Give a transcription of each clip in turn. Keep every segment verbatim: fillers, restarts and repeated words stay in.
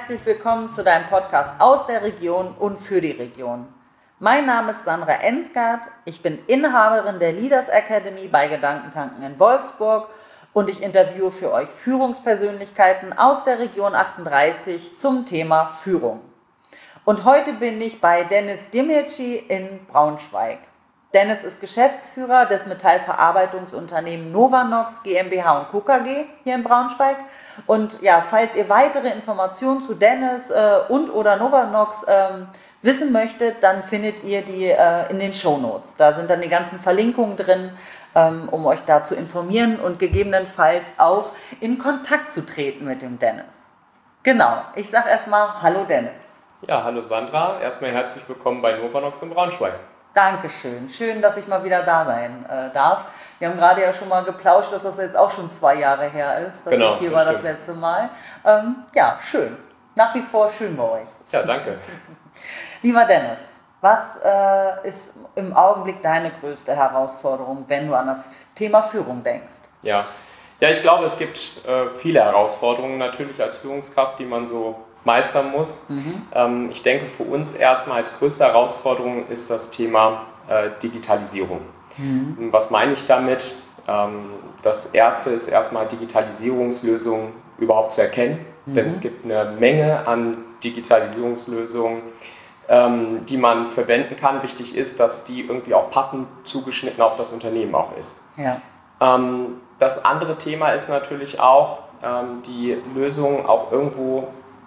herzlich willkommen zu deinem Podcast aus der Region und für die Region. Mein Name ist Sandra Ensgard, ich bin Inhaberin der Leaders Academy bei Gedankentanken in Wolfsburg und ich interviewe für euch Führungspersönlichkeiten aus der Region achtunddreißig zum Thema Führung. Und heute bin ich bei Dennis Demirci in Braunschweig. Dennis ist Geschäftsführer des Metallverarbeitungsunternehmens Novanox GmbH und Co. KG hier in Braunschweig. Und ja, falls ihr weitere Informationen zu Dennis äh, und oder Novanox ähm, wissen möchtet, dann findet ihr die äh, in den Shownotes. Da sind dann die ganzen Verlinkungen drin, ähm, um euch da zu informieren und gegebenenfalls auch in Kontakt zu treten mit dem Dennis. Genau, ich sage erstmal Hallo Dennis. Ja, hallo Sandra, erstmal herzlich willkommen bei Novanox in Braunschweig. Dankeschön. Schön, dass ich mal wieder da sein äh, darf. Wir haben gerade ja schon mal geplauscht, dass das jetzt auch schon zwei Jahre her ist, dass genau, ich hier das war stimmt. das letzte Mal. Ähm, ja, schön. Nach wie vor schön bei euch. Ja, danke. Lieber Dennis, was äh, ist im Augenblick deine größte Herausforderung, wenn du an das Thema Führung denkst? Ja, ja ich glaube, es gibt äh, viele Herausforderungen natürlich als Führungskraft, die man so meistern muss. Mhm. Ähm, ich denke, für uns erstmal als größte Herausforderung ist das Thema äh, Digitalisierung. Mhm. Was meine ich damit? Ähm, das erste ist erstmal Digitalisierungslösungen überhaupt zu erkennen, mhm. denn es gibt eine Menge an Digitalisierungslösungen, ähm, die man verwenden kann. Wichtig ist, dass die irgendwie auch passend zugeschnitten auf das Unternehmen auch ist. Ja. Ähm, das andere Thema ist natürlich auch, ähm, die Lösung auch irgendwo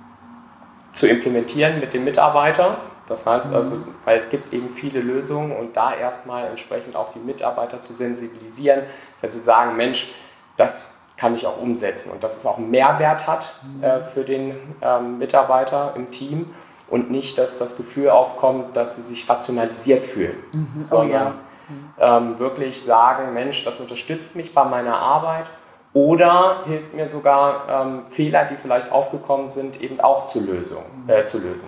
zu implementieren mit dem Mitarbeiter. Das heißt also, weil es gibt eben viele Lösungen und da erstmal entsprechend auch die Mitarbeiter zu sensibilisieren, dass sie sagen, Mensch, das kann ich auch umsetzen und dass es auch einen Mehrwert hat äh, für den ähm, Mitarbeiter im Team und nicht, dass das Gefühl aufkommt, dass sie sich rationalisiert fühlen, mhm. sondern oh, ja. mhm. ähm, wirklich sagen, Mensch, das unterstützt mich bei meiner Arbeit. Oder hilft mir sogar, ähm, Fehler, die vielleicht aufgekommen sind, eben auch zu, Lösung, äh, zu lösen.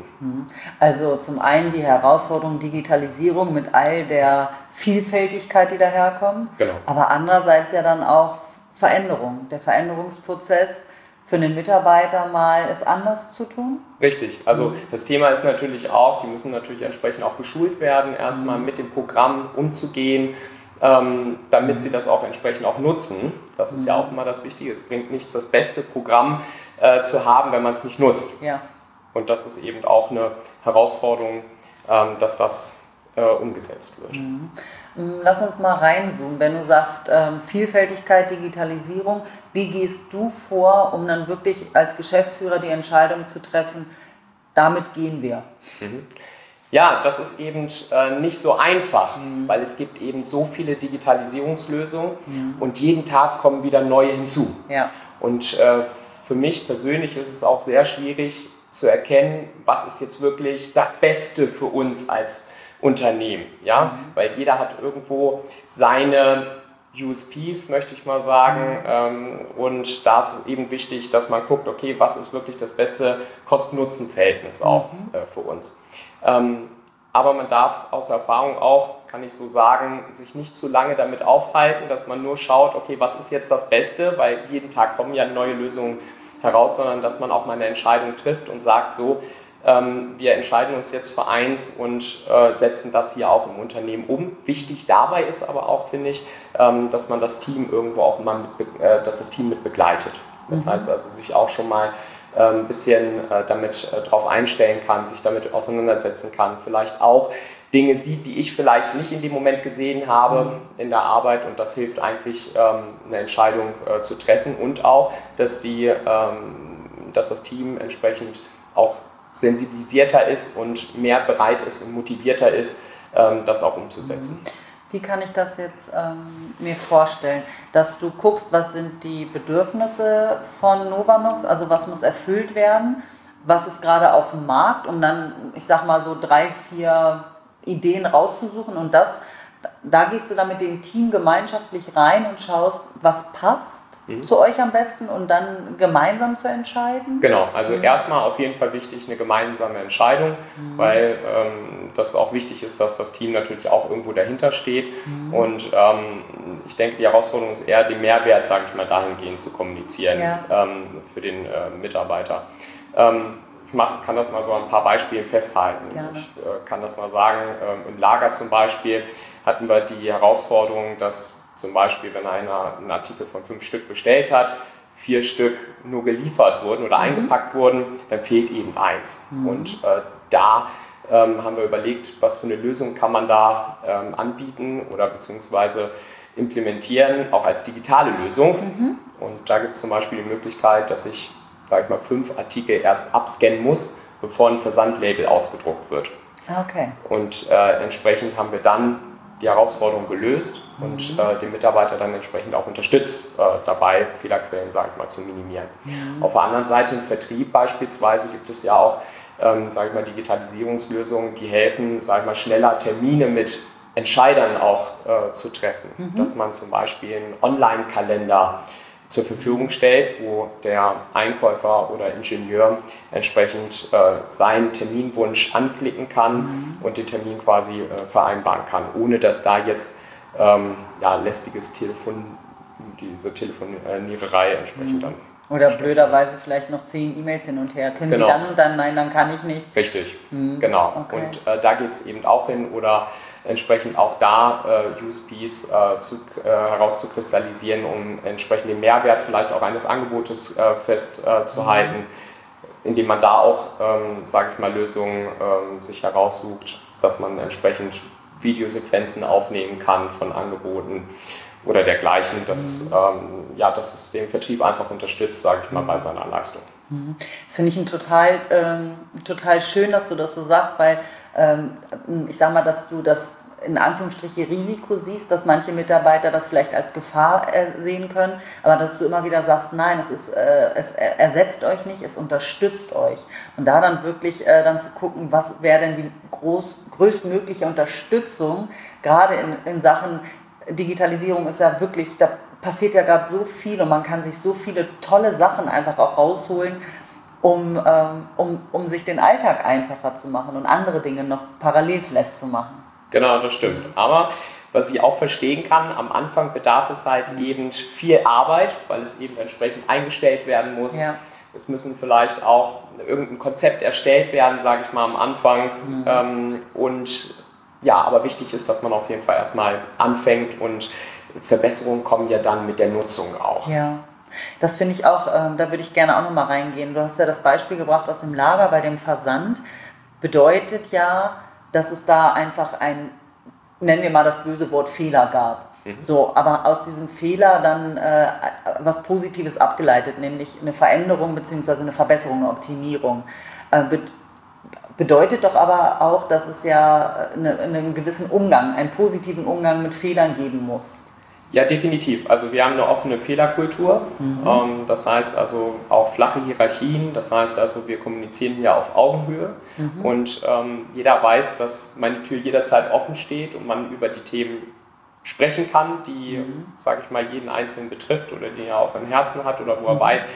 Also zum einen die Herausforderung Digitalisierung mit all der Vielfältigkeit, die daherkommt. Genau. Aber andererseits ja dann auch Veränderung. Der Veränderungsprozess für den Mitarbeiter mal es anders zu tun. Richtig. Also mhm. das Thema ist natürlich auch, die müssen natürlich entsprechend auch geschult werden, erstmal mhm. mit dem Programm umzugehen, Ähm, damit sie das auch entsprechend auch nutzen. Das ist mhm. ja auch immer das Wichtige. Es bringt nichts, das beste Programm äh, zu haben, wenn man es nicht nutzt. Ja. Und das ist eben auch eine Herausforderung, ähm, dass das äh, umgesetzt wird. Mhm. Lass uns mal reinzoomen. Wenn du sagst, ähm, Vielfältigkeit, Digitalisierung, wie gehst du vor, um dann wirklich als Geschäftsführer die Entscheidung zu treffen, damit gehen wir? Mhm. Ja, das ist eben äh, nicht so einfach, mhm. weil es gibt eben so viele Digitalisierungslösungen mhm. und jeden Tag kommen wieder neue hinzu. Ja. Und äh, für mich persönlich ist es auch sehr schwierig zu erkennen, was ist jetzt wirklich das Beste für uns als Unternehmen. Ja? Mhm. Weil jeder hat irgendwo seine U S Ps, möchte ich mal sagen. Mhm. Ähm, und da ist eben wichtig, dass man guckt, okay, was ist wirklich das beste Kosten-Nutzen-Verhältnis auch mhm. äh, für uns. Ähm, aber man darf aus Erfahrung auch, kann ich so sagen, sich nicht zu lange damit aufhalten, dass man nur schaut, okay, was ist jetzt das Beste, weil jeden Tag kommen ja neue Lösungen heraus, sondern dass man auch mal eine Entscheidung trifft und sagt, so, ähm, wir entscheiden uns jetzt für eins und äh, setzen das hier auch im Unternehmen um. Wichtig dabei ist aber auch, finde ich, ähm, dass man das Team irgendwo auch mal mit, äh, dass das Team mit begleitet. Das mhm. heißt also, sich auch schon mal ein bisschen äh, damit äh, drauf einstellen kann, sich damit auseinandersetzen kann, vielleicht auch Dinge sieht, die ich vielleicht nicht in dem Moment gesehen habe mhm. in der Arbeit und das hilft eigentlich, ähm, eine Entscheidung äh, zu treffen und auch, dass, die, ähm, dass das Team entsprechend auch sensibilisierter ist und mehr bereit ist und motivierter ist, ähm, das auch umzusetzen. Mhm. Wie kann ich das jetzt ähm, mir vorstellen? Dass du guckst, was sind die Bedürfnisse von Novanox, also was muss erfüllt werden, was ist gerade auf dem Markt, um dann, ich sag mal so drei, vier Ideen rauszusuchen und das, da gehst du dann mit dem Team gemeinschaftlich rein und schaust, was passt mhm. zu euch am besten und dann gemeinsam zu entscheiden? Genau, also mhm. erstmal auf jeden Fall wichtig eine gemeinsame Entscheidung, mhm. weil ähm, das auch wichtig ist, dass das Team natürlich auch irgendwo dahinter steht mhm. und ähm, ich denke, die Herausforderung ist eher, den Mehrwert, sage ich mal, dahingehend zu kommunizieren ja. ähm, für den äh, Mitarbeiter. Ähm, mach, kann das mal so an ein paar Beispielen festhalten. Gerne. Ich äh, kann das mal sagen, ähm, im Lager zum Beispiel hatten wir die Herausforderung, dass zum Beispiel, wenn einer einen Artikel von fünf Stück bestellt hat, vier Stück nur geliefert wurden oder mhm. eingepackt wurden, dann fehlt eben eins. Mhm. Und äh, da ähm, haben wir überlegt, was für eine Lösung kann man da ähm, anbieten oder beziehungsweise implementieren, auch als digitale Lösung. Mhm. Und da gibt es zum Beispiel die Möglichkeit, dass ich, sage ich mal, fünf Artikel erst abscannen muss, bevor ein Versandlabel ausgedruckt wird. Okay. Und äh, entsprechend haben wir dann die Herausforderung gelöst mhm. und äh, den Mitarbeiter dann entsprechend auch unterstützt, äh, dabei Fehlerquellen, sage ich mal, zu minimieren. Mhm. Auf der anderen Seite im Vertrieb beispielsweise gibt es ja auch, ähm, sage ich mal, Digitalisierungslösungen, die helfen, sage ich mal, schneller Termine mit Entscheidern auch äh, zu treffen. Mhm. Dass man zum Beispiel einen Online-Kalender zur Verfügung stellt, wo der Einkäufer oder Ingenieur entsprechend äh, seinen Terminwunsch anklicken kann mhm. und den Termin quasi äh, vereinbaren kann, ohne dass da jetzt ähm, ja, lästiges Telefon, diese Telefoniererei entsprechend mhm. dann. Oder blöderweise vielleicht noch zehn E-Mails hin und her. Können genau. Sie dann und dann? Nein, dann kann ich nicht. Richtig, mhm. genau. Okay. Und äh, da geht es eben auch hin oder entsprechend auch da äh, U S Ps äh, zu, äh, herauszukristallisieren, um entsprechend den Mehrwert vielleicht auch eines Angebotes äh, festzuhalten, mhm. indem man da auch, ähm, sage ich mal, Lösungen ähm, sich heraussucht, dass man entsprechend Videosequenzen aufnehmen kann von Angeboten oder dergleichen, dass, mhm. ähm, ja, dass es den Vertrieb einfach unterstützt, sage ich mal, bei seiner Leistung. Das finde ich ein total, ähm, total schön, dass du das so sagst, weil ähm, ich sage mal, dass du das in Anführungsstriche Risiko siehst, dass manche Mitarbeiter das vielleicht als Gefahr äh, sehen können, aber dass du immer wieder sagst, nein, es, ist, äh, es ersetzt euch nicht, es unterstützt euch. Und da dann wirklich äh, dann zu gucken, was wäre denn die groß, größtmögliche Unterstützung, gerade in, in Sachen Digitalisierung ist ja wirklich, da passiert ja gerade so viel und man kann sich so viele tolle Sachen einfach auch rausholen, um, ähm, um, um sich den Alltag einfacher zu machen und andere Dinge noch parallel vielleicht zu machen. Genau, das stimmt. Aber was ich auch verstehen kann, am Anfang bedarf es halt eben viel Arbeit, weil es eben entsprechend eingestellt werden muss. Ja. Es müssen vielleicht auch irgendein Konzept erstellt werden, sage ich mal, am Anfang. Mhm. Ähm, und ja, aber wichtig ist, dass man auf jeden Fall erstmal anfängt und Verbesserungen kommen ja dann mit der Nutzung auch. Ja, das finde ich auch, ähm, da würde ich gerne auch nochmal reingehen. Du hast ja das Beispiel gebracht aus dem Lager bei dem Versand. Bedeutet ja, dass es da einfach ein, nennen wir mal das böse Wort Fehler gab. Mhm. So, aber aus diesem Fehler dann äh, was Positives abgeleitet, nämlich eine Veränderung bzw. eine Verbesserung, eine Optimierung. Äh, be- bedeutet doch aber auch, dass es ja eine, einen gewissen Umgang, einen positiven Umgang mit Fehlern geben muss. Ja, definitiv. Also wir haben eine offene Fehlerkultur. Mhm. Ähm, das heißt also auch flache Hierarchien. Das heißt also, wir kommunizieren hier auf Augenhöhe. Mhm. Und ähm, jeder weiß, dass meine Tür jederzeit offen steht und man über die Themen sprechen kann, die, mhm. sage ich mal, jeden Einzelnen betrifft oder die er auf dem Herzen hat oder wo er mhm. weiß.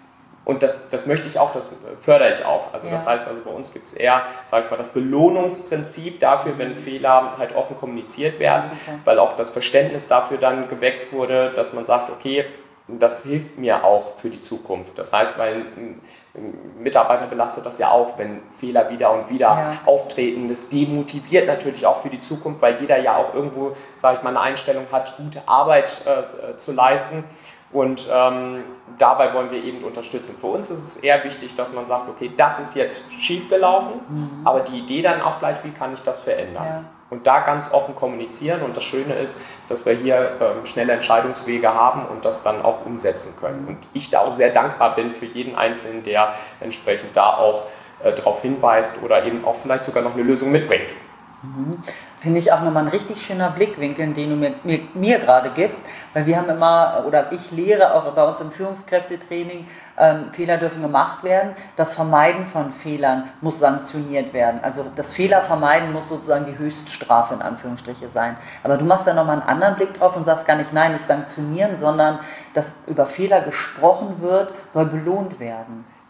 Und das, das möchte ich auch, das fördere ich auch. Also ja. Das heißt, also bei uns gibt es eher, sage ich mal, das Belohnungsprinzip dafür, wenn Fehler halt offen kommuniziert werden, super. Weil auch das Verständnis dafür dann geweckt wurde, dass man sagt, okay, das hilft mir auch für die Zukunft. Das heißt, weil ein, ein Mitarbeiter belastet das ja auch, wenn Fehler wieder und wieder ja. auftreten. Das demotiviert natürlich auch für die Zukunft, weil jeder ja auch irgendwo, sage ich mal, eine Einstellung hat, gute Arbeit äh, zu leisten. Und ähm, dabei wollen wir eben unterstützen. Für uns ist es eher wichtig, dass man sagt, okay, das ist jetzt schiefgelaufen, mhm. aber die Idee dann auch gleich, wie kann ich das verändern? Ja. Und da ganz offen kommunizieren. Und das Schöne ist, dass wir hier ähm, schnelle Entscheidungswege haben und das dann auch umsetzen können. Mhm. Und ich da auch sehr dankbar bin für jeden Einzelnen, der entsprechend da auch äh, darauf hinweist oder eben auch vielleicht sogar noch eine Lösung mitbringt. Mhm. Finde ich auch nochmal ein richtig schöner Blickwinkel, den du mir, mir, mir gerade gibst, weil wir haben immer, oder ich lehre auch bei uns im Führungskräftetraining, ähm, Fehler dürfen gemacht werden, das Vermeiden von Fehlern muss sanktioniert werden, also das Fehler vermeiden muss sozusagen die Höchststrafe in Anführungsstriche sein, aber du machst da nochmal einen anderen Blick drauf und sagst gar nicht, nein, nicht sanktionieren, sondern dass über Fehler gesprochen wird, soll belohnt werden.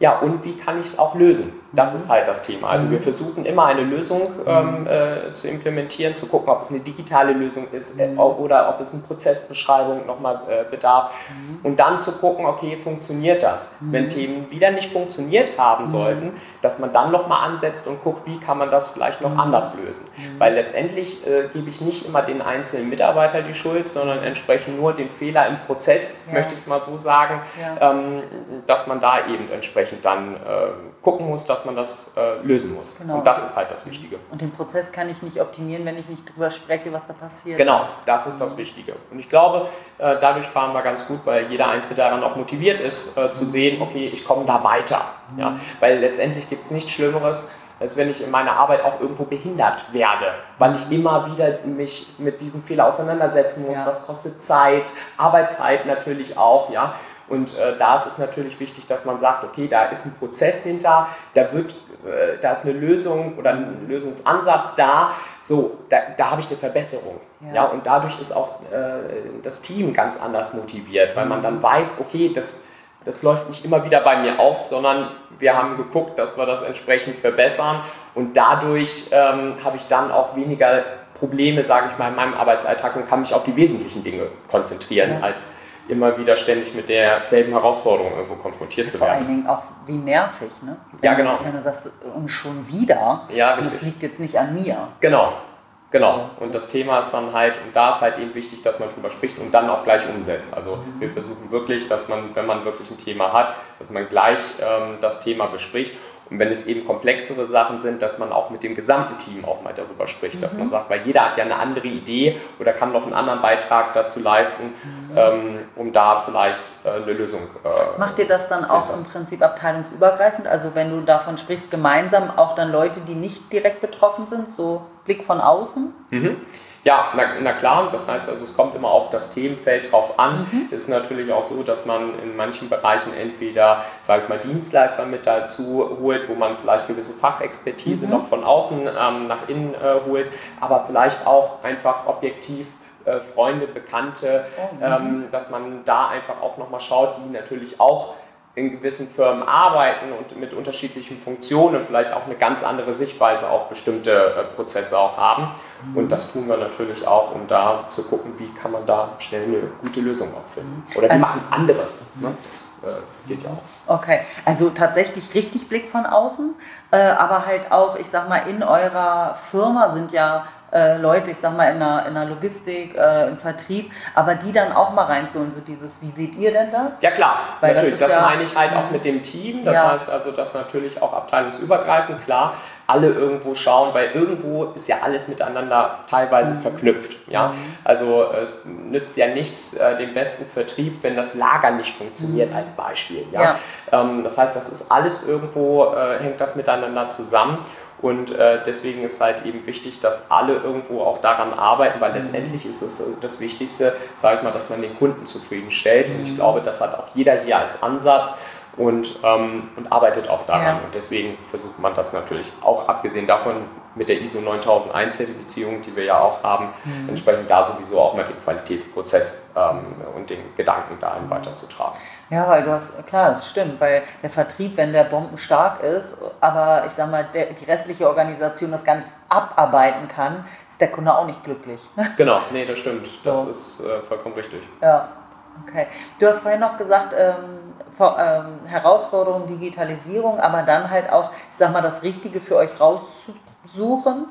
Ja, und wie kann ich es auch lösen? Das ist halt das Thema. Also wir versuchen immer eine Lösung ähm, äh, zu implementieren, zu gucken, ob es eine digitale Lösung ist äh, oder ob es eine Prozessbeschreibung nochmal äh, bedarf. Und dann zu gucken, okay, funktioniert das? Wenn Themen wieder nicht funktioniert haben sollten, dass man dann nochmal ansetzt und guckt, wie kann man das vielleicht noch anders lösen? Weil letztendlich äh, gebe ich nicht immer den einzelnen Mitarbeiter die Schuld, sondern entsprechend nur den Fehler im Prozess, ja. möchte ich es mal so sagen, ja. ähm, dass man da eben entsprechend dann äh, gucken muss, dass man das äh, lösen muss. Genau. Und das ist halt das Wichtige. Und den Prozess kann ich nicht optimieren, wenn ich nicht drüber spreche, was da passiert. Genau, das ist das Wichtige. Und ich glaube, äh, dadurch fahren wir ganz gut, weil jeder Einzelne daran auch motiviert ist, äh, zu sehen, okay, ich komme da weiter. Mhm. Ja? Weil letztendlich gibt es nichts Schlimmeres, als wenn ich in meiner Arbeit auch irgendwo behindert werde, weil ich immer wieder mich mit diesem Fehler auseinandersetzen muss. Ja. Das kostet Zeit, Arbeitszeit natürlich auch. Ja? Und äh, da ist es natürlich wichtig, dass man sagt, okay, da ist ein Prozess hinter, da, wird, äh, da ist eine Lösung oder ein Lösungsansatz da, so, da, da habe ich eine Verbesserung. Ja. Ja? Und dadurch ist auch äh, das Team ganz anders motiviert, weil man dann weiß, okay, das Das läuft nicht immer wieder bei mir auf, sondern wir haben geguckt, dass wir das entsprechend verbessern und dadurch ähm, habe ich dann auch weniger Probleme, sage ich mal, in meinem Arbeitsalltag und kann mich auf die wesentlichen Dinge konzentrieren, ja. als immer wieder ständig mit derselben Herausforderung irgendwo konfrontiert zu werden. Vor allen Dingen auch wie nervig, ne? Wenn ja, genau. Du, wenn du sagst, und schon wieder, ja, und das liegt jetzt nicht an mir. Genau. Genau, und das Thema ist dann halt, und da ist halt eben wichtig, dass man drüber spricht und dann auch gleich umsetzt. Also wir versuchen wirklich, dass man, wenn man wirklich ein Thema hat, dass man gleich ähm, das Thema bespricht. Und wenn es eben komplexere Sachen sind, dass man auch mit dem gesamten Team auch mal darüber spricht, mhm. dass man sagt, weil jeder hat ja eine andere Idee oder kann noch einen anderen Beitrag dazu leisten, mhm. ähm, um da vielleicht äh, eine Lösung äh, Macht ihr das dann auch im Prinzip abteilungsübergreifend? Also wenn du davon sprichst, gemeinsam auch dann Leute, die nicht direkt betroffen sind, so Blick von außen? Mhm. Ja, na, na klar, das heißt also, es kommt immer auf das Themenfeld drauf an. Mhm. Es ist natürlich auch so, dass man in manchen Bereichen entweder, sag ich mal, Dienstleister mit dazu holt, wo man vielleicht gewisse Fachexpertise mhm. noch von außen ähm, nach innen äh, holt, aber vielleicht auch einfach objektiv äh, Freunde, Bekannte, oh, mhm. ähm, dass man da einfach auch nochmal schaut, die natürlich auch in gewissen Firmen arbeiten und mit unterschiedlichen Funktionen vielleicht auch eine ganz andere Sichtweise auf bestimmte äh, Prozesse auch haben. Mhm. Und das tun wir natürlich auch, um da zu gucken, wie kann man da schnell eine gute Lösung auch finden. Oder wie also, machen es andere. Mhm. Ne? Das äh, geht ja auch. Okay, also tatsächlich richtig Blick von außen, äh, aber halt auch, ich sag mal, in eurer Firma sind ja Äh, Leute, ich sag mal, in der, in der Logistik, äh, im Vertrieb, aber die dann auch mal reinzuholen, so dieses, wie seht ihr denn das? Ja klar, Weil natürlich, das, das ja, meine ich halt auch mit dem Team, das ja. heißt also, dass natürlich auch abteilungsübergreifend, klar, alle irgendwo schauen, weil irgendwo ist ja alles miteinander teilweise mhm. verknüpft, ja, mhm. also es nützt ja nichts, äh, den besten Vertrieb, wenn das Lager nicht funktioniert, mhm. als Beispiel, ja, ja. Ähm, das heißt, das ist alles irgendwo, äh, hängt das miteinander zusammen. Und äh, deswegen ist halt eben wichtig, dass alle irgendwo auch daran arbeiten, weil letztendlich ist es das Wichtigste, sag ich mal, dass man den Kunden zufriedenstellt. Und ich glaube, das hat auch jeder hier als Ansatz und, ähm, und arbeitet auch daran. Ja. Und deswegen versucht man das natürlich auch, abgesehen davon, mit der I S O neuntausendeins Zertifizierung, die wir ja auch haben, mhm. entsprechend da sowieso auch mit dem Qualitätsprozess ähm, und den Gedanken dahin weiterzutragen. Ja, weil du hast, klar, das stimmt, weil der Vertrieb, wenn der bombenstark ist, aber ich sag mal, der, die restliche Organisation das gar nicht abarbeiten kann, ist der Kunde auch nicht glücklich. Genau, nee, das stimmt. So. Das ist äh, vollkommen richtig. Ja, okay. Du hast vorhin noch gesagt, ähm, vor, ähm, Herausforderung, Digitalisierung, aber dann halt auch, ich sag mal, das Richtige für euch raussuchen.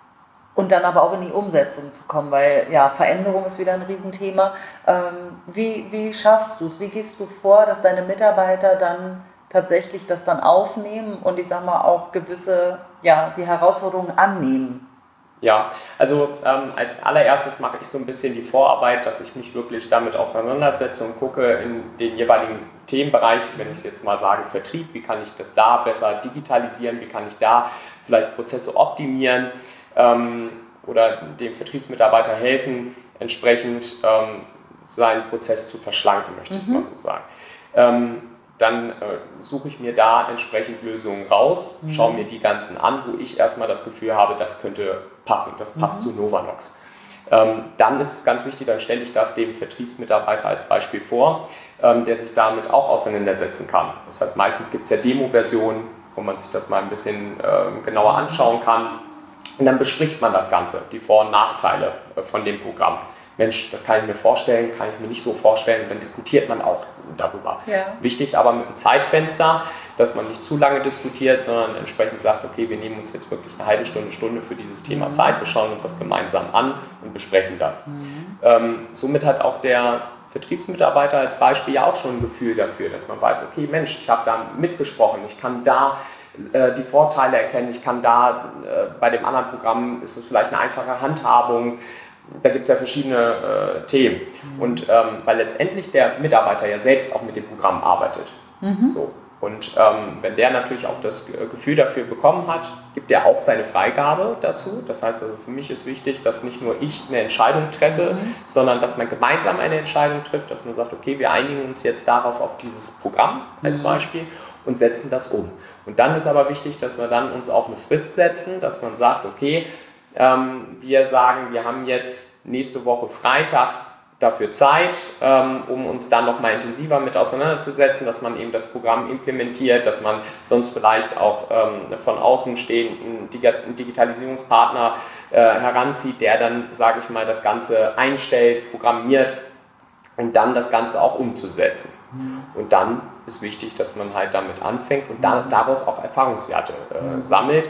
Und dann aber auch in die Umsetzung zu kommen, weil ja, Veränderung ist wieder ein Riesenthema. Ähm, wie, wie schaffst du es? Wie gehst du vor, dass deine Mitarbeiter dann tatsächlich das dann aufnehmen und ich sag mal auch gewisse, ja, die Herausforderungen annehmen? Ja, also ähm, als allererstes mache ich so ein bisschen die Vorarbeit, dass ich mich wirklich damit auseinandersetze und gucke in den jeweiligen Themenbereich, wenn ich es jetzt mal sage, Vertrieb, wie kann ich das da besser digitalisieren, wie kann ich da vielleicht Prozesse optimieren, Ähm, oder dem Vertriebsmitarbeiter helfen, entsprechend ähm, seinen Prozess zu verschlanken, möchte ich mhm. mal so sagen. Ähm, dann äh, suche ich mir da entsprechend Lösungen raus, mhm. schaue mir die ganzen an, wo ich erstmal das Gefühl habe, das könnte passen, das passt mhm. zu Novanox. Ähm, dann ist es ganz wichtig, dann stelle ich das dem Vertriebsmitarbeiter als Beispiel vor, ähm, der sich damit auch auseinandersetzen kann. Das heißt, meistens gibt es ja Demo-Versionen, wo man sich das mal ein bisschen äh, genauer anschauen kann. Und dann bespricht man das Ganze, die Vor- und Nachteile äh, von dem Programm. Mensch, das kann ich mir vorstellen, kann ich mir nicht so vorstellen. Dann diskutiert man auch darüber. Ja. Wichtig aber mit einem Zeitfenster, dass man nicht zu lange diskutiert, sondern entsprechend sagt, okay, wir nehmen uns jetzt wirklich eine halbe Stunde, Stunde für dieses Thema mhm. Zeit, wir schauen uns das gemeinsam an und besprechen das. Mhm. Ähm, somit hat auch der Vertriebsmitarbeiter als Beispiel ja auch schon ein Gefühl dafür, dass man weiß, okay, Mensch, ich habe da mitgesprochen, ich kann da äh, die Vorteile erkennen, ich kann da, äh, bei dem anderen Programm ist es vielleicht eine einfache Handhabung. Da gibt es ja verschiedene äh, Themen. Mhm. Und ähm, weil letztendlich der Mitarbeiter ja selbst auch mit dem Programm arbeitet. Mhm. So. Und ähm, wenn der natürlich auch das Gefühl dafür bekommen hat, gibt er auch seine Freigabe dazu. Das heißt also, für mich ist wichtig, dass nicht nur ich eine Entscheidung treffe, mhm. sondern dass man gemeinsam eine Entscheidung trifft, dass man sagt, okay, wir einigen uns jetzt darauf auf dieses Programm als mhm. Beispiel und setzen das um. Und dann ist aber wichtig, dass wir dann uns auch eine Frist setzen, dass man sagt, okay, Ähm, wir sagen, wir haben jetzt nächste Woche Freitag dafür Zeit, ähm, um uns dann nochmal intensiver mit auseinanderzusetzen, dass man eben das Programm implementiert, dass man sonst vielleicht auch ähm, von außen stehenden Digitalisierungspartner äh, heranzieht, der dann, sage ich mal, das Ganze einstellt, programmiert und dann das Ganze auch umzusetzen. Mhm. Und dann ist wichtig, dass man halt damit anfängt und da, daraus auch Erfahrungswerte äh, mhm. sammelt.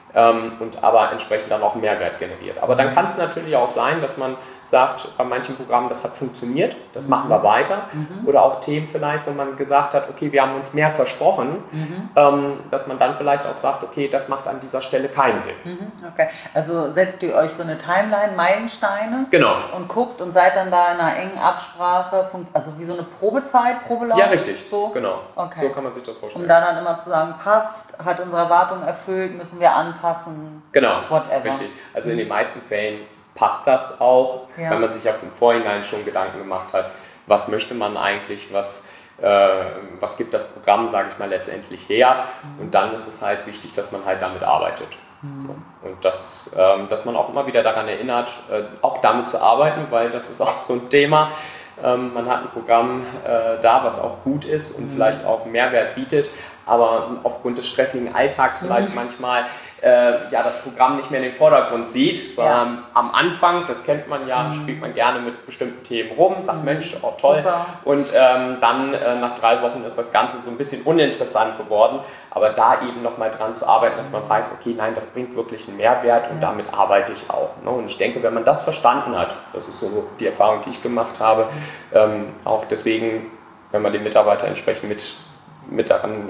Und aber entsprechend dann auch einen Mehrwert generiert. Aber dann kann es natürlich auch sein, dass man sagt, bei manchen Programmen, das hat funktioniert, das mhm. machen wir weiter. Mhm. Oder auch Themen vielleicht, wo man gesagt hat, okay, wir haben uns mehr versprochen, mhm. ähm, dass man dann vielleicht auch sagt, okay, das macht an dieser Stelle keinen Sinn. Mhm. Okay, also setzt ihr euch so eine Timeline, Meilensteine genau. und guckt und seid dann da in einer engen Absprache, also wie so eine Probezeit, Probelauf? Ja, richtig, so? genau. Okay. So kann man sich das vorstellen. Um dann, dann immer zu sagen, passt, hat unsere Erwartungen erfüllt, müssen wir anpassen, genau, whatever. Richtig. Also in den meisten Fällen passt das auch, ja. wenn man sich ja im Vorhinein schon Gedanken gemacht hat, was möchte man eigentlich, was, äh, was gibt das Programm, sage ich mal, letztendlich her. Mhm. Und dann ist es halt wichtig, dass man halt damit arbeitet. Mhm. Und das, ähm, dass man auch immer wieder daran erinnert, äh, auch damit zu arbeiten, weil das ist auch so ein Thema. Ähm, man hat ein Programm äh, da, was auch gut ist und mhm. vielleicht auch Mehrwert bietet, aber aufgrund des stressigen Alltags vielleicht mhm. manchmal äh, ja, das Programm nicht mehr in den Vordergrund sieht, sondern ja. am Anfang, das kennt man ja, mhm. spielt man gerne mit bestimmten Themen rum, sagt mhm. Mensch, oh toll, super. Und ähm, dann äh, nach drei Wochen ist das Ganze so ein bisschen uninteressant geworden, aber da eben nochmal dran zu arbeiten, dass man weiß, okay, nein, das bringt wirklich einen Mehrwert und ja. damit arbeite ich auch. Ne? Und ich denke, wenn man das verstanden hat, das ist so die Erfahrung, die ich gemacht habe, mhm. ähm, auch deswegen, wenn man den Mitarbeiter entsprechend mit mit daran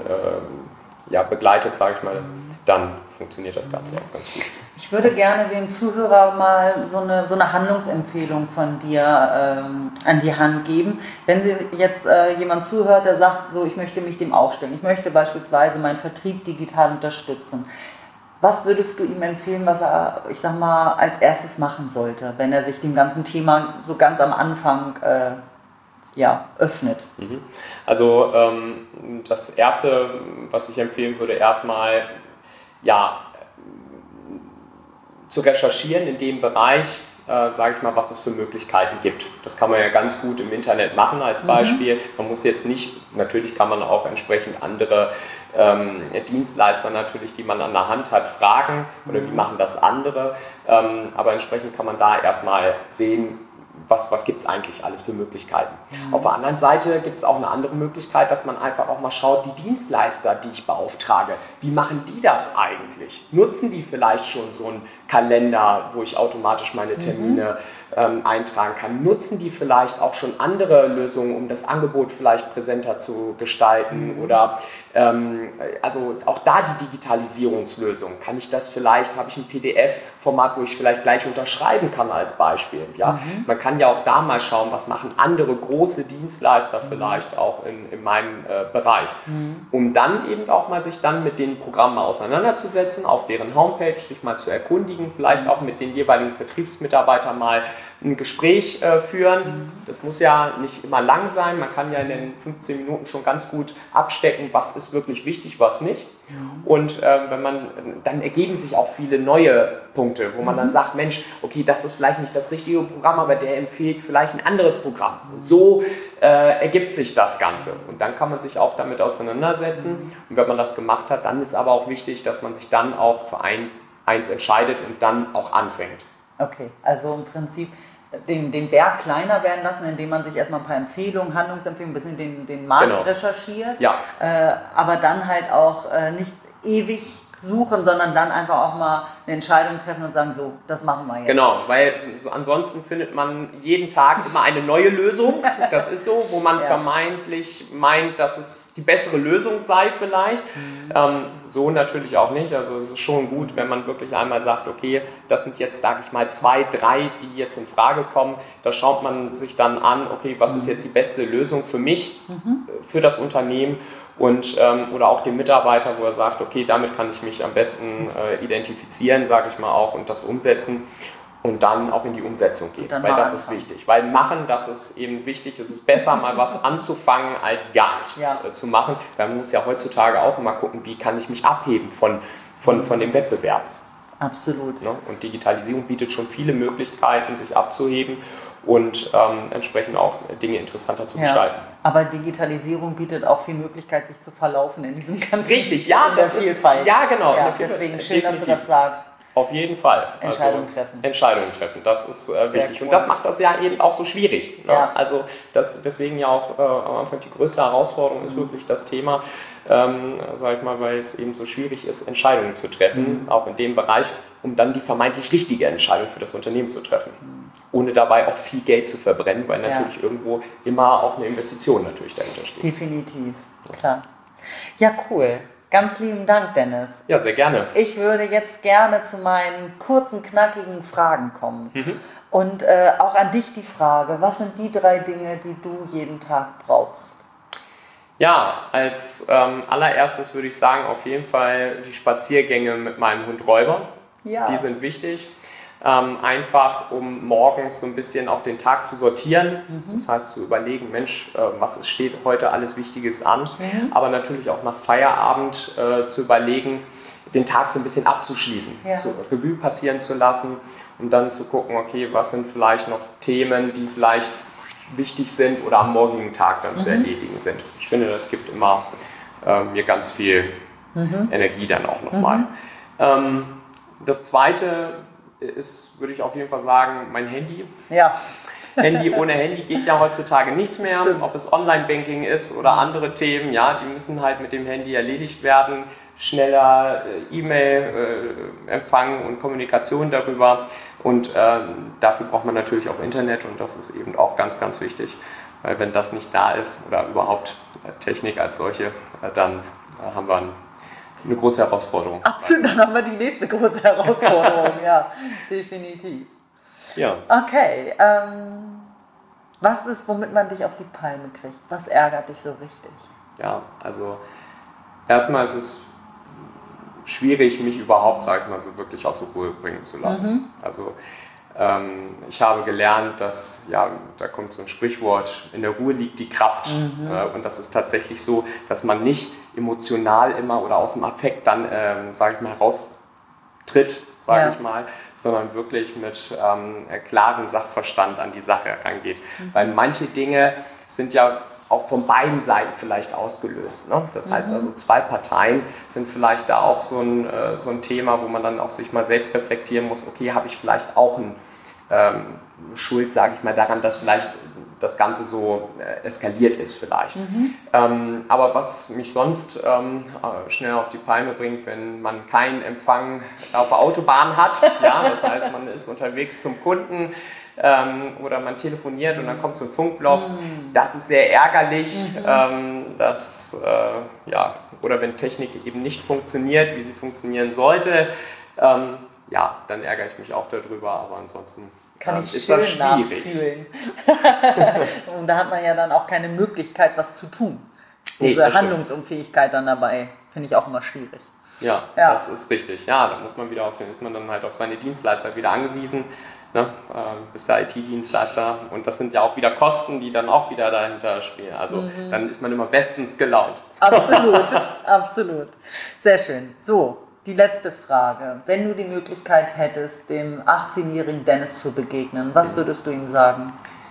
äh, ja, begleitet, sage ich mal, dann funktioniert das Ganze auch ganz gut. Ich würde gerne dem Zuhörer mal so eine, so eine Handlungsempfehlung von dir ähm, an die Hand geben. Wenn Sie jetzt äh, jemand zuhört, der sagt, so, ich möchte mich dem auch stellen, ich möchte beispielsweise meinen Vertrieb digital unterstützen. Was würdest du ihm empfehlen, was er, ich sag mal, als erstes machen sollte, wenn er sich dem ganzen Thema so ganz am Anfang äh, ja, öffnet? Also ähm, das Erste, was ich empfehlen würde, erstmal ja, zu recherchieren in dem Bereich, äh, sage ich mal, was es für Möglichkeiten gibt. Das kann man ja ganz gut im Internet machen als Beispiel. Mhm. Man muss jetzt nicht, natürlich kann man auch entsprechend andere ähm, Dienstleister natürlich, die man an der Hand hat, fragen oder mhm. wie machen das andere. Ähm, aber entsprechend kann man da erstmal sehen, was, was gibt es eigentlich alles für Möglichkeiten. Mhm. Auf der anderen Seite gibt es auch eine andere Möglichkeit, dass man einfach auch mal schaut, die Dienstleister, die ich beauftrage, wie machen die das eigentlich? Nutzen die vielleicht schon so einen Kalender, wo ich automatisch meine Termine mhm. ähm, eintragen kann? Nutzen die vielleicht auch schon andere Lösungen, um das Angebot vielleicht präsenter zu gestalten? Mhm. Oder ähm, also auch da die Digitalisierungslösung. Kann ich das vielleicht, habe ich ein P D F-Format, wo ich vielleicht gleich unterschreiben kann als Beispiel? Ja? Mhm. Man kann ja auch da mal schauen, was machen andere große Dienstleister mhm. vielleicht auch in, in meinem äh, Bereich. Mhm. Um dann eben auch mal sich dann mit den Programmen auseinanderzusetzen, auf deren Homepage sich mal zu erkundigen, vielleicht auch mit den jeweiligen Vertriebsmitarbeitern mal ein Gespräch äh, führen. Das muss ja nicht immer lang sein, man kann ja in den fünfzehn Minuten schon ganz gut abstecken, was ist wirklich wichtig, was nicht. Und äh, wenn man, dann ergeben sich auch viele neue Punkte, wo man mhm. dann sagt, Mensch, okay, das ist vielleicht nicht das richtige Programm, aber der empfiehlt vielleicht ein anderes Programm. Und so äh, ergibt sich das Ganze. Und dann kann man sich auch damit auseinandersetzen. Und wenn man das gemacht hat, dann ist aber auch wichtig, dass man sich dann auch für ein, eins entscheidet und dann auch anfängt. Okay, also im Prinzip den, den Berg kleiner werden lassen, indem man sich erstmal ein paar Empfehlungen, Handlungsempfehlungen, ein bisschen den, den Markt genau. recherchiert, ja. äh, aber dann halt auch äh, nicht ewig suchen, sondern dann einfach auch mal eine Entscheidung treffen und sagen, so, das machen wir jetzt. Genau, weil so, ansonsten findet man jeden Tag immer eine neue Lösung, das ist so, wo man ja. vermeintlich meint, dass es die bessere Lösung sei vielleicht. Mhm. Ähm, so natürlich auch nicht, also es ist schon gut, wenn man wirklich einmal sagt, okay, das sind jetzt, sage ich mal, zwei, drei, die jetzt in Frage kommen, da schaut man sich dann an, okay, was mhm. ist jetzt die beste Lösung für mich, mhm. für das Unternehmen und ähm, oder auch dem Mitarbeiter, wo er sagt, okay, damit kann ich mich am besten äh, identifizieren, sage ich mal auch, und das umsetzen und dann auch in die Umsetzung gehen, weil das ist wichtig. Weil machen, das ist eben wichtig, es ist besser, mal was anzufangen, als gar nichts ja. äh, zu machen, weil man muss ja heutzutage auch immer gucken, wie kann ich mich abheben von, von, von dem Wettbewerb. Absolut. Ne? Und Digitalisierung bietet schon viele Möglichkeiten, sich abzuheben und ähm, entsprechend auch Dinge interessanter zu ja, gestalten. Aber Digitalisierung bietet auch viel Möglichkeit, sich zu verlaufen in diesem ganzen Richtig, ja, das ist Vielfalt. Ja, genau. Ja, deswegen schön, definitiv. Dass du das sagst. Auf jeden Fall. Entscheidungen also, treffen. Entscheidungen treffen, das ist äh, wichtig. Cool. Und das macht das ja eben auch so schwierig. Ne? Ja. Also das, deswegen ja auch äh, am Anfang die größte Herausforderung ist mhm. wirklich das Thema, ähm, sag ich mal, weil es eben so schwierig ist, Entscheidungen zu treffen, mhm. auch in dem Bereich, um dann die vermeintlich richtige Entscheidung für das Unternehmen zu treffen. Mhm. Ohne dabei auch viel Geld zu verbrennen, weil natürlich ja. irgendwo immer auch eine Investition natürlich dahinter steht. Definitiv, klar. Ja, cool. Ganz lieben Dank, Dennis. Ja, sehr gerne. Ich würde jetzt gerne zu meinen kurzen, knackigen Fragen kommen. Mhm. Und äh, auch an dich die Frage, was sind die drei Dinge, die du jeden Tag brauchst? Ja, als ähm, allererstes würde ich sagen, auf jeden Fall die Spaziergänge mit meinem Hund Räuber. Ja. Die sind wichtig. Ähm, einfach um morgens so ein bisschen auch den Tag zu sortieren, mhm. das heißt zu überlegen, Mensch, äh, was steht heute alles Wichtiges an, mhm. aber natürlich auch nach Feierabend äh, zu überlegen, den Tag so ein bisschen abzuschließen, ja. zu Revue passieren zu lassen und dann zu gucken, okay, was sind vielleicht noch Themen, die vielleicht wichtig sind oder am morgigen Tag dann mhm. zu erledigen sind. Ich finde, das gibt immer äh, mir ganz viel mhm. Energie dann auch nochmal. Mhm. Ähm, das Zweite ist, würde ich auf jeden Fall sagen, mein Handy. Ja. Handy, ohne Handy geht ja heutzutage nichts mehr, Stimmt. ob es Online-Banking ist oder andere Themen, ja, die müssen halt mit dem Handy erledigt werden, schneller äh, E-Mail äh, empfangen und Kommunikation darüber und äh, dafür braucht man natürlich auch Internet und das ist eben auch ganz, ganz wichtig, weil wenn das nicht da ist oder überhaupt äh, Technik als solche, äh, dann äh, haben wir ein eine große Herausforderung. Absolut, dann haben wir die nächste große Herausforderung, ja, definitiv. Ja. Okay, ähm, was ist, womit man dich auf die Palme kriegt? Was ärgert dich so richtig? Ja, also erstmal ist es schwierig, mich überhaupt, sag ich mal, so wirklich aus der Ruhe bringen zu lassen. Mhm. Also ähm, ich habe gelernt, dass, ja, da kommt so ein Sprichwort, in der Ruhe liegt die Kraft. Mhm. Äh, und das ist tatsächlich so, dass man nicht emotional immer oder aus dem Affekt dann, ähm, sage ich mal, heraustritt, sage ja. ich mal, sondern wirklich mit ähm, klarem Sachverstand an die Sache herangeht. Mhm. Weil manche Dinge sind ja auch von beiden Seiten vielleicht ausgelöst. Ne? Das heißt also, zwei Parteien sind vielleicht da auch so ein, äh, so ein Thema, wo man dann auch sich mal selbst reflektieren muss, okay, habe ich vielleicht auch ein, ähm, Schuld, sage ich mal, daran, dass vielleicht das Ganze so äh, eskaliert ist vielleicht. Mhm. Ähm, aber was mich sonst ähm, schnell auf die Palme bringt, wenn man keinen Empfang auf der Autobahn hat, ja, das heißt, man ist unterwegs zum Kunden, Ähm, oder man telefoniert und dann kommt so ein Funkloch. Mm. Das ist sehr ärgerlich. Mhm. Ähm, dass, äh, ja, oder wenn Technik eben nicht funktioniert, wie sie funktionieren sollte, ähm, ja, dann ärgere ich mich auch darüber, aber ansonsten Kann ähm, ich ist schön das schwierig. Nachfühlen. Und da hat man ja dann auch keine Möglichkeit, was zu tun. Diese nee, Handlungsunfähigkeit dann dabei, finde ich auch immer schwierig. Ja, ja, das ist richtig. Ja, da muss man wieder auf, ist man dann halt auf seine Dienstleister wieder angewiesen. ne, äh, bist der I T-Dienstleister und das sind ja auch wieder Kosten, die dann auch wieder dahinter spielen. Also mhm. dann ist man immer bestens gelaunt. Absolut, absolut. Sehr schön. So, die letzte Frage. Wenn du die Möglichkeit hättest, dem achtzehnjährigen Dennis zu begegnen, was würdest du ihm sagen?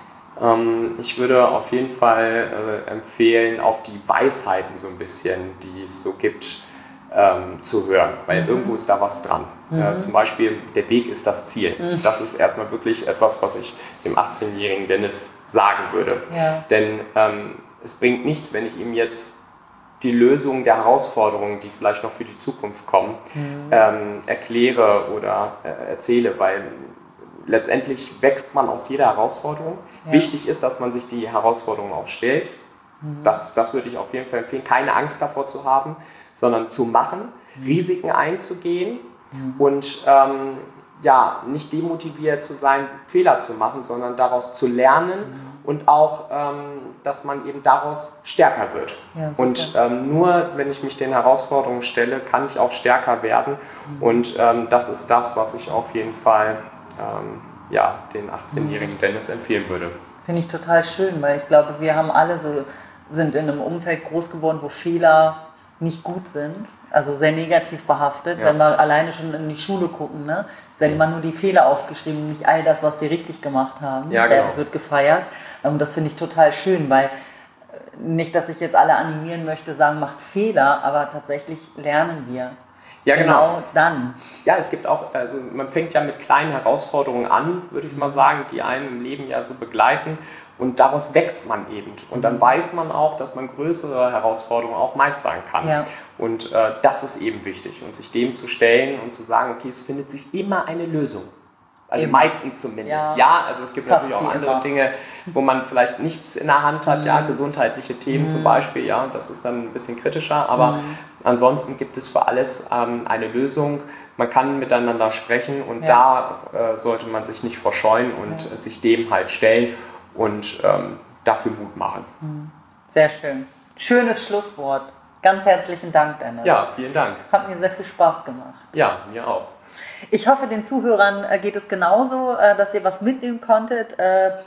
Ähm, ich würde auf jeden Fall äh, empfehlen, auf die Weisheiten so ein bisschen, die es so gibt, ähm, zu hören, weil mhm. irgendwo ist da was dran. Mhm. Äh, zum Beispiel, der Weg ist das Ziel. Mhm. Das ist erstmal wirklich etwas, was ich dem achtzehnjährigen Dennis sagen würde. Ja. Denn ähm, es bringt nichts, wenn ich ihm jetzt die Lösung der Herausforderungen, die vielleicht noch für die Zukunft kommen, mhm. ähm, erkläre oder äh, erzähle, weil letztendlich wächst man aus jeder Herausforderung. Ja. Wichtig ist, dass man sich die Herausforderung auch stellt. Mhm. Das, das würde ich auf jeden Fall empfehlen, keine Angst davor zu haben, sondern zu machen, mhm. Risiken einzugehen mhm. und ähm, ja, nicht demotiviert zu sein, Fehler zu machen, sondern daraus zu lernen mhm. und auch, ähm, dass man eben daraus stärker wird. Ja, und ähm, nur wenn ich mich den Herausforderungen stelle, kann ich auch stärker werden mhm. und ähm, das ist das, was ich auf jeden Fall ähm, ja, den achtzehnjährigen Dennis empfehlen würde. Finde ich total schön, weil ich glaube, wir haben alle so, sind in einem Umfeld groß geworden, wo Fehler nicht gut sind, also sehr negativ behaftet, ja. wenn wir alleine schon in die Schule gucken, ne? Es werden immer nur die Fehler aufgeschrieben, nicht all das, was wir richtig gemacht haben, ja, genau. Der wird gefeiert. Und das finde ich total schön, weil nicht, dass ich jetzt alle animieren möchte, sagen, macht Fehler, aber tatsächlich lernen wir. Ja, genau. genau dann. Ja, es gibt auch, also man fängt ja mit kleinen Herausforderungen an, würde ich mal sagen, die einen im Leben ja so begleiten und daraus wächst man eben. Und dann weiß man auch, dass man größere Herausforderungen auch meistern kann. Ja. Und äh, das ist eben wichtig und sich dem zu stellen und zu sagen, okay, es findet sich immer eine Lösung. Also eben. Meistens zumindest, ja. ja. Also es gibt Fast natürlich auch andere immer. Dinge, wo man vielleicht nichts in der Hand hat, mhm. ja, gesundheitliche Themen mhm. zum Beispiel, ja, das ist dann ein bisschen kritischer, aber mhm. ansonsten gibt es für alles ähm, eine Lösung. Man kann miteinander sprechen und ja. da äh, sollte man sich nicht verscheuen und ja. äh, sich dem halt stellen und ähm, dafür Mut machen. Sehr schön. Schönes Schlusswort. Ganz herzlichen Dank, Dennis. Ja, vielen Dank. Hat mir sehr viel Spaß gemacht. Ja, mir auch. Ich hoffe, den Zuhörern geht es genauso, dass ihr was mitnehmen konntet.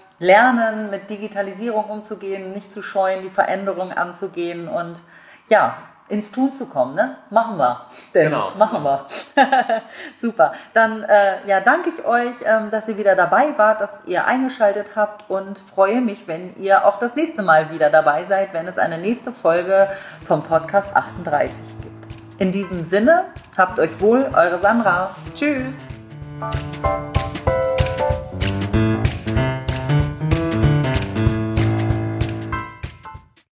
Lernen, mit Digitalisierung umzugehen, nicht zu scheuen, die Veränderungen anzugehen und ja, ins Tun zu kommen, ne? Machen wir, Dennis, genau. machen wir. Super. Dann äh, ja, danke ich euch, ähm, dass ihr wieder dabei wart, dass ihr eingeschaltet habt und freue mich, wenn ihr auch das nächste Mal wieder dabei seid, wenn es eine nächste Folge vom Podcast achtunddreißig gibt. In diesem Sinne, habt euch wohl, eure Sandra. Tschüss.